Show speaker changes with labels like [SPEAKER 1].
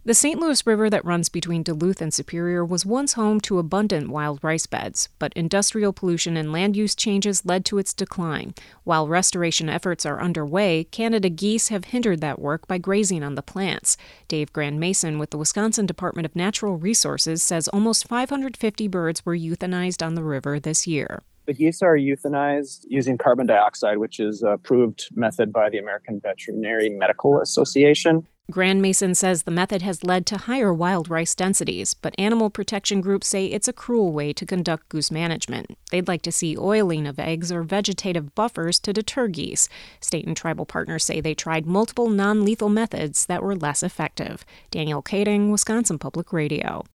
[SPEAKER 1] The St. Louis River that runs between Duluth and Superior was once home to abundant wild rice beds, but industrial pollution and land use changes led to its decline. While restoration efforts are underway, Canada geese have hindered that work by grazing on the plants. Dave Grand-Mason with the Wisconsin Department of Natural Resources says almost 550 birds were euthanized on the river this year.
[SPEAKER 2] The geese are euthanized using carbon dioxide, which is a approved method by the American Veterinary Medical Association.
[SPEAKER 1] Grand-Mason says the method has led to higher wild rice densities, but animal protection groups say it's a cruel way to conduct goose management. They'd like to see oiling of eggs or vegetative buffers to deter geese. State and tribal partners say they tried multiple non-lethal methods that were less effective. Danielle Kading, Wisconsin Public Radio.